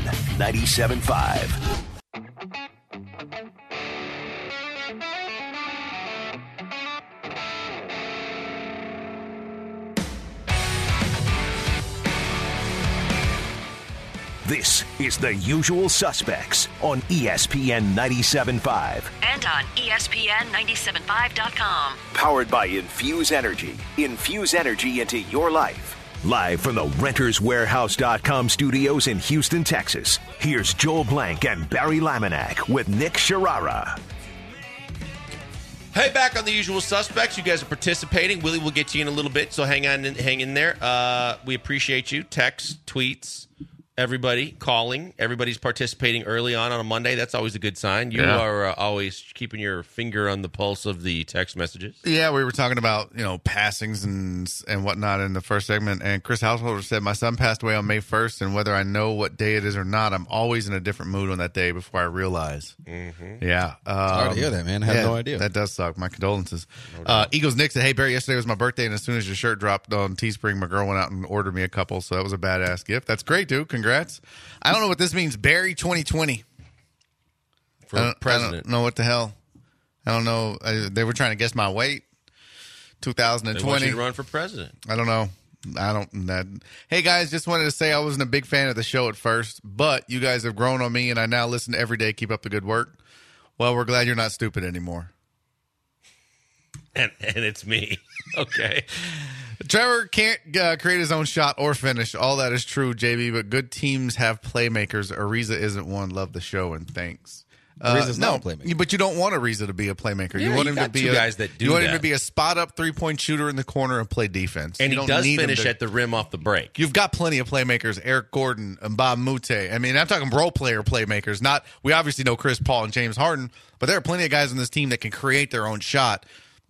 B: 97.5. This is The Usual Suspects on ESPN 97.5.
G: And on ESPN975.com.
B: Powered by Infuse Energy. Infuse energy into your life. Live from the RentersWarehouse.com studios in Houston, Texas. Here's Joel Blank and Barry Laminack with Nick Sharara.
D: Hey, back on The Usual Suspects. You guys are participating. Willie will get to you in a little bit, so hang in there. We appreciate you. Texts, tweets, everybody calling. Everybody's participating early on a Monday. That's always a good sign. You are always keeping your finger on the pulse of the text messages.
E: Yeah, we were talking about, passings and whatnot in the first segment. And Chris Householder said, my son passed away on May 1st, and whether I know what day it is or not, I'm always in a different mood on that day before I realize. Mm-hmm. Yeah.
F: Sorry to hear that, man. I had no idea.
E: That does suck. My condolences. Eagles Nick said, hey, Barry, yesterday was my birthday, and as soon as your shirt dropped on Teespring, my girl went out and ordered me a couple, so that was a badass gift. That's great, dude. Congrats. I don't know what this means. Barry 2020.
D: For president.
E: I don't know what the hell. I don't know. They were trying to guess my weight. 2020.
D: They want you to run for president.
E: I don't know. Hey, guys, just wanted to say I wasn't a big fan of the show at first, but you guys have grown on me, and I now listen every day. Keep up the good work. Well, we're glad you're not stupid anymore.
D: And it's me. Okay.
E: Trevor can't create his own shot or finish. All that is true, JB, but good teams have playmakers. Ariza isn't one. Love the show, and thanks.
F: Ariza's not a playmaker.
E: But you don't want Ariza to be a playmaker.
D: Yeah,
E: you want him to be
D: guys that do
E: You want
D: that.
E: him to be a spot-up three-point shooter in the corner and play defense.
D: And
E: you
D: he
E: don't
D: does
E: need him
D: finish at the rim off the break.
E: You've got plenty of playmakers, Eric Gordon and Bob Mute. I mean, I'm talking role player playmakers. We obviously know Chris Paul and James Harden, but there are plenty of guys on this team that can create their own shot.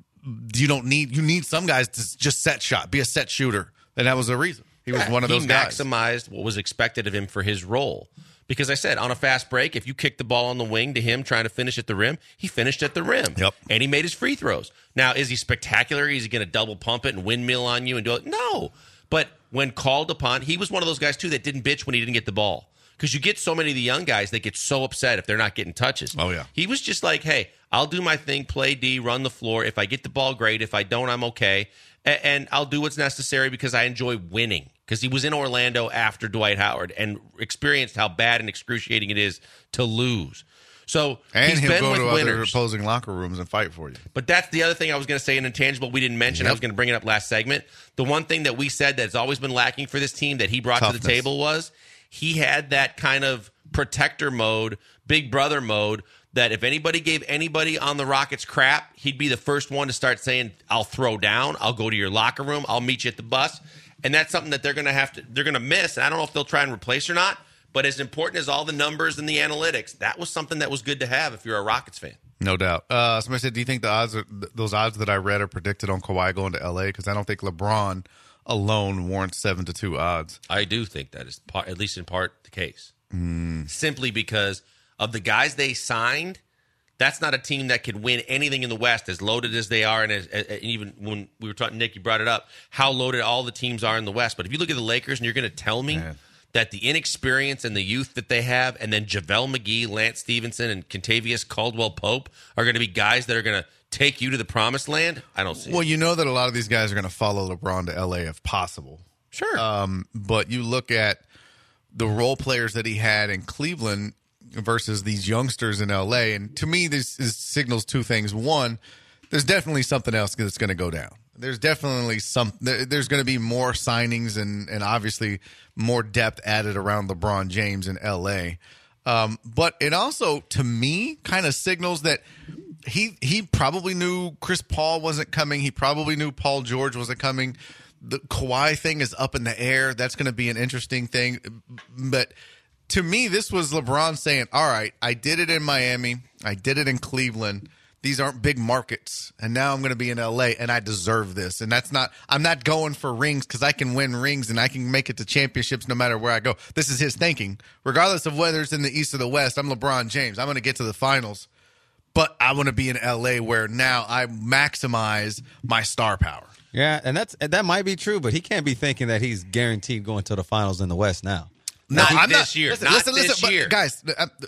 E: You need some guys to just set shot, be a set shooter. And that was the reason. He was one of those guys.
D: He maximized what was expected of him for his role. Because I said, on a fast break, if you kick the ball on the wing to him trying to finish at the rim, he finished at the rim.
E: Yep.
D: And he made his free throws. Now, is he spectacular? Is he going to double pump it and windmill on you and do it? No. But when called upon, he was one of those guys, too, that didn't bitch when he didn't get the ball. Because you get so many of the young guys that get so upset if they're not getting touches.
E: Oh, yeah.
D: He was just like, hey, I'll do my thing, play D, run the floor. If I get the ball, great. If I don't, I'm okay. And I'll do what's necessary because I enjoy winning. Because he was in Orlando after Dwight Howard and experienced how bad and excruciating it is to lose. So
E: and
D: he's
E: he'll
D: been
E: go
D: with
E: to
D: winners.
E: other opposing locker rooms and fight for you.
D: But that's the other thing I was going to say, an intangible we didn't mention. I was going to bring it up last segment. The one thing that we said that's always been lacking for this team that he brought to the table was he had that kind of protector mode, big brother mode, that if anybody gave anybody on the Rockets crap, he'd be the first one to start saying, I'll throw down, I'll go to your locker room, I'll meet you at the bus. And that's something that they're going to miss. And I don't know if they'll try and replace or not, but as important as all the numbers and the analytics, that was something that was good to have if you're a Rockets fan.
E: No doubt. Somebody said, do you think those odds that I read are predicted on Kawhi going to LA? Because I don't think LeBron alone warrants 7-2 odds.
D: I do think that is at least in part the case. Simply because of the guys they signed, that's not a team that could win anything in the West as loaded as they are. And even when we were talking, Nick, you brought it up, how loaded all the teams are in the West. But if you look at the Lakers and you're going to tell me that the inexperience and the youth that they have, and then JaVale McGee, Lance Stevenson, and Kentavious Caldwell-Pope are going to be guys that are going to take you to the promised land, I don't see it.
E: Well, you know that a lot of these guys are going to follow LeBron to LA if possible.
D: Sure.
E: But you look at the role players that he had in Cleveland versus these youngsters in LA, and to me, this signals two things. One, there's definitely something else that's going to go down. There's definitely there's going to be more signings and obviously more depth added around LeBron James in LA. But it also, to me, kind of signals that he probably knew Chris Paul wasn't coming. He probably knew Paul George wasn't coming. The Kawhi thing is up in the air. That's going to be an interesting thing. But to me, this was LeBron saying, all right, I did it in Miami. I did it in Cleveland. These aren't big markets. And now I'm going to be in LA and I deserve this. And I'm not going for rings because I can win rings and I can make it to championships no matter where I go. This is his thinking. Regardless of whether it's in the East or the West, I'm LeBron James. I'm going to get to the finals. But I want to be in LA where now I maximize my star power.
F: Yeah, and that might be true, but he can't be thinking that he's guaranteed going to the finals in the West now.
E: No,
D: Not
E: I'm
D: this
E: not.
D: year.
E: Listen,
D: Not
E: listen,
D: this year.
E: But guys,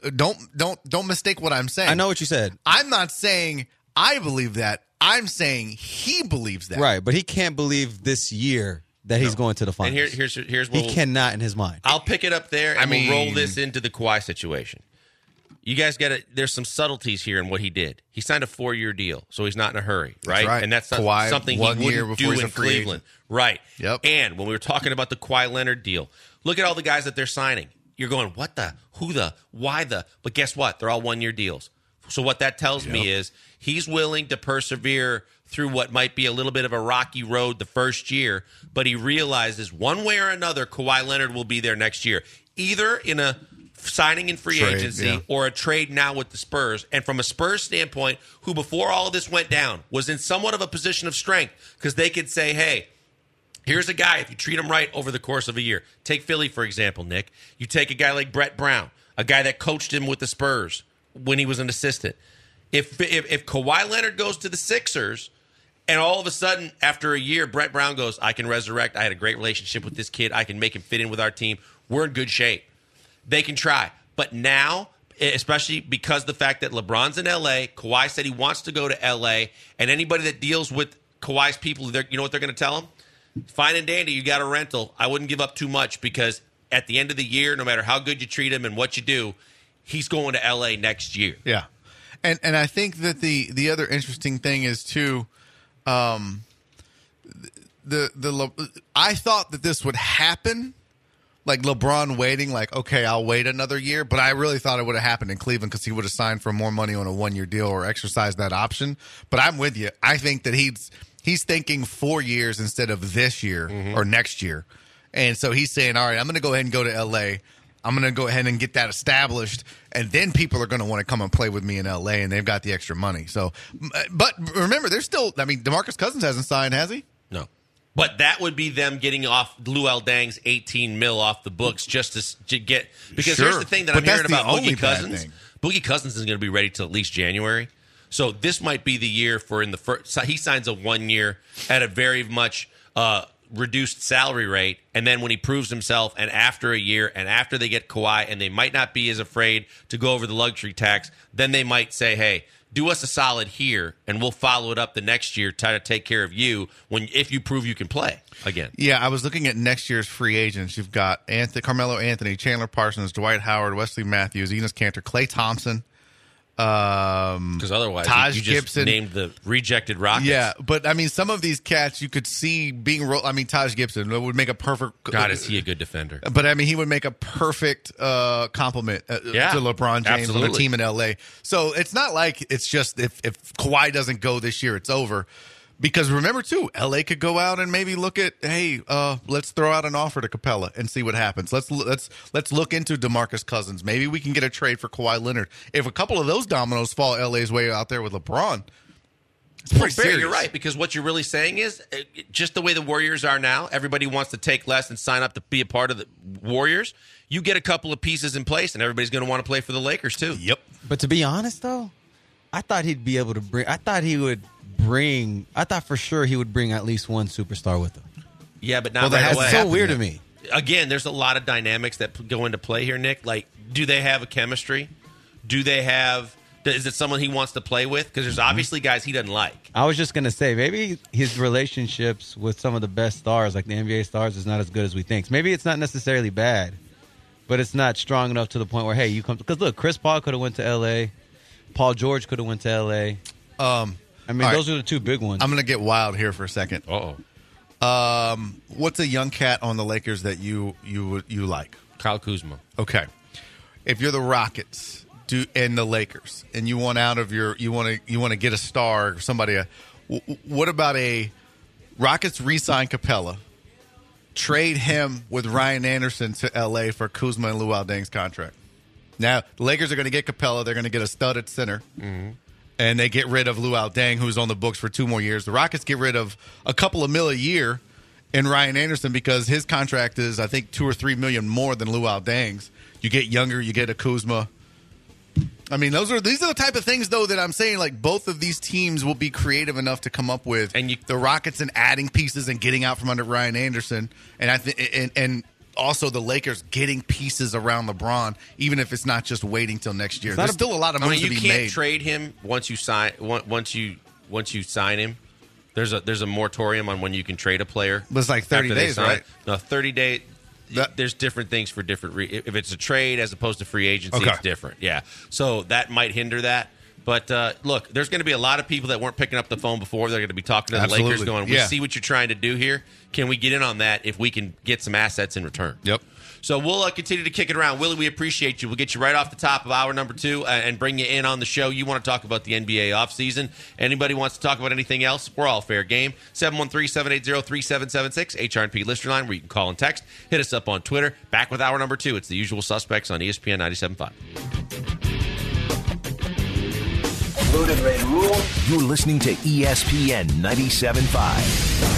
E: don't mistake what I'm saying.
F: I know what you said.
E: I'm not saying I believe that. I'm saying he believes that.
F: Right, but he can't believe this year that he's going to the finals.
D: And here's what
F: he cannot in his mind.
D: I'll pick it up there, and we'll roll
E: mean-
D: this into the Kawhi situation. You guys got to. There's some subtleties here in what he did. He signed a 4-year deal, so he's not in a hurry, right?
E: right.
D: And that's
E: Kawhi,
D: something he
E: 1 year
D: wouldn't
E: before
D: do
E: he's
D: in
E: a free
D: Cleveland,
E: agent.
D: right?
E: Yep.
D: And when we were talking about the Kawhi Leonard deal, look at all the guys that they're signing. You're going, what the, who the, why the? But guess what? They're all 1-year deals. So what that tells me is he's willing to persevere through what might be a little bit of a rocky road the first year, but he realizes one way or another Kawhi Leonard will be there next year. either in a signing in free
E: Trade,
D: agency
E: yeah.
D: or a trade now with the Spurs. And from a Spurs standpoint, who before all of this went down was in somewhat of a position of strength because they could say, hey, here's a guy, if you treat him right over the course of a year. Take Philly, for example, Nick. You take a guy like Brett Brown, a guy that coached him with the Spurs when he was an assistant. If Kawhi Leonard goes to the Sixers and all of a sudden after a year, Brett Brown goes, I can resurrect. I had a great relationship with this kid. I can make him fit in with our team. We're in good shape. They can try. But now, especially because the fact that LeBron's in L.A., Kawhi said he wants to go to L.A., and anybody that deals with Kawhi's people, you know what they're going to tell him? Fine and dandy, you got a rental. I wouldn't give up too much because at the end of the year, no matter how good you treat him and what you do, he's going to L.A. next year.
E: Yeah. And I think that the other interesting thing is, too, I thought that this would happen. Like LeBron waiting, like, okay, I'll wait another year. But I really thought it would have happened in Cleveland because he would have signed for more money on a one-year deal or exercised that option. But I'm with you. I think that he's thinking 4 years instead of this year or next year. And so he's saying, all right, I'm going to go ahead and go to L.A. I'm going to go ahead and get that established. And then people are going to want to come and play with me in L.A. and they've got the extra money. So, but remember, there's still, I mean, DeMarcus Cousins hasn't signed, has he?
D: No. But that would be them getting off Luol Deng's $18 million off the books just to get – because here's the thing that I'm hearing about Boogie Cousins. Boogie Cousins isn't going to be ready till at least January. So this might be the year for in the first – he signs a 1 year at a very much reduced salary rate. And then when he proves himself and after a year and after they get Kawhi and they might not be as afraid to go over the luxury tax, then they might say, hey – do us a solid here, and we'll follow it up the next year, try to take care of you if you prove you can play again.
E: Yeah, I was looking at next year's free agents. You've got Carmelo Anthony, Chandler Parsons, Dwight Howard, Wesley Matthews, Enes Kanter, Klay Thompson.
D: Because otherwise,
E: Taj
D: you just
E: Gibson
D: named the rejected Rockets.
E: Yeah, but I mean, some of these cats you could see being. I mean, Taj Gibson would make a perfect.
D: God, is he a good defender?
E: But I mean, he would make a perfect complement to LeBron James on the team in LA. So it's not like it's just if Kawhi doesn't go this year, it's over. Because remember, too, L.A. could go out and maybe look at, hey, let's throw out an offer to Capella and see what happens. Let's look into DeMarcus Cousins. Maybe we can get a trade for Kawhi Leonard. If a couple of those dominoes fall L.A.'s way out there with LeBron, it's pretty serious.
D: You're right, because what you're really saying is just the way the Warriors are now, everybody wants to take less and sign up to be a part of the Warriors. You get a couple of pieces in place, and everybody's going to want to play for the Lakers, too.
E: Yep.
F: But to be honest, though, I thought he'd be able to bring – I thought for sure he would bring at least one superstar with him.
D: Yeah, but not
F: right away.
D: That's
F: so weird to me.
D: Again, there's a lot of dynamics that go into play here, Nick. Like, do they have a chemistry? Is it someone he wants to play with? Because there's obviously guys he doesn't like.
F: I was just going to say, maybe his relationships with some of the best stars, like the NBA stars, is not as good as we think. Maybe it's not necessarily bad, but it's not strong enough to the point where, hey, you come. Because look, Chris Paul could have went to L.A. Paul George could have went to L.A. I mean, those are the two big ones.
E: I'm going to get wild here for a second. What's a young cat on the Lakers that you like?
D: Kyle Kuzma.
E: Okay. If you're the Rockets and the Lakers, and you want to get a star or somebody, what about a Rockets re-sign Capella, trade him with Ryan Anderson to L.A. for Kuzma and Luol Deng's contract? Now, the Lakers are going to get Capella. They're going to get a stud at center. Mm-hmm. And they get rid of Luol Deng, who's on the books for 2 more years. The Rockets get rid of a couple of $1 million a year in Ryan Anderson because his contract is, I think, $2 or $3 million more than Luol Deng's. You get younger, you get a Kuzma. I mean, these are the type of things, though, that I'm saying, like, both of these teams will be creative enough to come up with. And the Rockets and adding pieces and getting out from under Ryan Anderson. And also the Lakers getting pieces around LeBron, even if it's not just waiting till next year. There's still a lot of moves to be made.
D: You can't trade him once you sign him. There's a moratorium on when you can trade a player.
E: But it's like 30 days, right?
D: No, 30 days. There's different things for different. If it's a trade as opposed to free agency, It's different. Yeah, so that might hinder that. But look, there's going to be a lot of people that weren't picking up the phone before. They're going to be talking to the Lakers going, we see what you're trying to do here. Can we get in on that if we can get some assets in return?
E: Yep.
D: So we'll continue to kick it around. Willie, we appreciate you. We'll get you right off the top of hour number 2 and bring you in on the show. You want to talk about the NBA offseason. Anybody wants to talk about anything else, we're all fair game. 713-780-3776, HRP listener line, where you can call and text. Hit us up on Twitter. Back with hour number 2. It's the usual suspects on ESPN 97.5.
B: You're listening to ESPN 97.5.